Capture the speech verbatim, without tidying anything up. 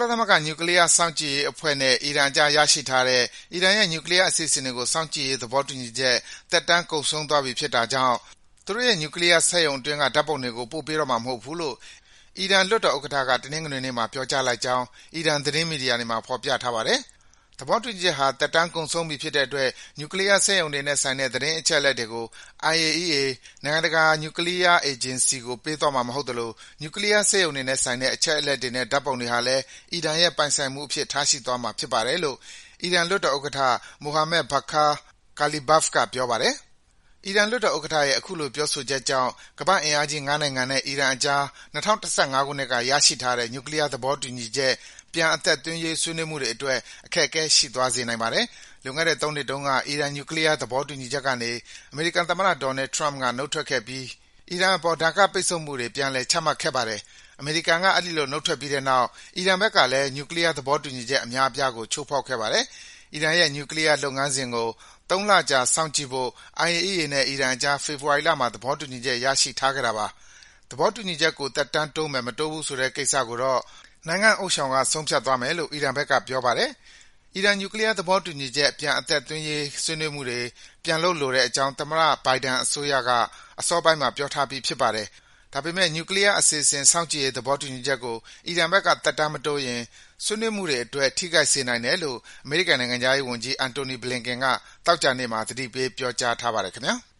လသမဂ္ဂနျူကလ িয়ার စောင့်ကြည့်ရေးအဖွဲ့နဲ့အီရန်အကြားရရှိထားတဲ့အီရန်ရဲ့နျူကလ িয়ার အစီအစဉ်တွေကိုစောင့်ကြည့်ရေးသဘောတူညီချက်သက်တမ်းကုန်ဆုံးသွားပြီဖြစ်တာကြောင့်သူတို့ရဲ့နျူကလ িয়ার စက်ရုံအတွင်းကဓါတ်ပုံတွေကိုပို့ပေးတော့မှာမဟုတ်ဘူးလို့အီရန်လွှတ်တော်ဥက္ကဋ္ဌကတနင်္ဂနွေနေ့မှာပြောကြားလိုက်ကြောင်းအီရန်သတင်းမီဒီယာတွေမှာဖော်ပြထားပါတယ်။သဘောတူညီချက်ဟာသက်တမ်းကုန်ဆုံးပြီဖြစ်တဲ့အတွက်နျူကလ িয়ার စက်ရုံတွေနဲ့ဆိုင်တဲ့သတင်းအချက်အလက်တွေကို အိုင် အေ အီ အေ နိုင်ငံတကာနျူကလ িয়ার အေဂျင်စီကိုပေးသွားမှာမဟုတ်သလိုနျူကလ িয়ার စက်ရုံတွေနဲ့ဆိုင်တဲ့အချက်အလက်တွေနဲ့ဓါတ်ပုံတွေဟာလည်းအီရန်ရဲ့ပိုင်ဆိုင်မှုအဖြစ်ထားရှိသွားမှာဖြစ်ပါတယ်လို့အီရန်လွှတ်တော်ဥက္ကဋ္ဌ Mohammad Bagher Ghalibaf ကပြောပါတယ်။အီရန်လွှတ်တော်ဥက္ကဋ္ဌရဲ့အခုလိုပြောဆိုချက်ကြောင့်ကမ္ဘာ့အင်အားကြီးငါးနိုင်ငံနဲ့အီရန်အကြား၂၀၁၅ခုနှစ်ကရရှိထားတဲ့နျူကလ িয়ার သဘောတူညီချက်ပြန်အသက်သွင်းရေးဆွေးနွေးမှုတွေအတွက်အခက်အခဲရှိသွားစေနိုင်ပါတယ်။လွန်ခဲ့တဲ့သုံးနှစ်တုန်းကအီရန်နျူကလ িয়ার သဘောတူညီချက်ကနေအမေရိကန်သမ္မတ Donald Trump ကနုတ်ထွက်ခဲ့ပြီးအီရန်အပေါ်ဒဏ်ခတ်ပိတ်ဆို့မှုတွေပြန်လည်ချမှတ်ခဲ့ပါတယ်။အမေရိကန်ကအဲဒီလိုနုတ်ထွက်ပြီးတဲ့နောက်အီရန်ဘက်ကလည်းနျူကလ িয়ার သဘောတူညီချက်အများအပြားကိုချိုးဖောက်ခဲ့ပါတယ်။အီရန်ရဲ့နျူကလ িয়ার လုပ်ငန်းစဉ်ကိုသုံးလကြာစောင့်ကြည့်ဖို့ အိုင် အေ အီ အေ နဲ့အီရန်အကြားဖေဖော်ဝါရီလမှာသဘောတူညီချက်ရရှိထားခဲ့တာပါ။သဘောတူညီချက်ကိုသက်တမ်းတိုးမယ်မတိုးဘူးဆိုတဲ့ကိစ္စကိုတော့နိုင်ငံ့ဥသျှောင်ကဆုံးဖြတ်သွားမယ်လို့အီရန်ဘက်ကပြောပါတယ်။အီရန်နျူကလ িয়ার သဘောတူညီချက်ပြန်အသက်သွင်းရေးဆွေးနွေးမှုတွေပြန်လုပ်လိုတဲ့အကြောင်းသမ္မတ Biden အစိုးရကအစောပိုင်းမှာပြောထားပြီးဖြစ်ပါတယ်။ဒါပေမဲ့နျူကလ িয়ার အစီအစဉ်စောင့်ကြည့်ရေးသဘောတူညီချက်ကိုအီရန်ဘက်ကသက်တမ်းမတိုးရင်ဆွေးနွေးမှုတွေအတွက်ထိခိုက်စေနိုင်တယ်လို့အမေရိကန်နိုင်ငံခြားရေးဝန်ကြီး Antony Blinken ကသောကြာနေ့မှာသတိပေးပြောကြားထားပါတယ်ခင်ဗျာ။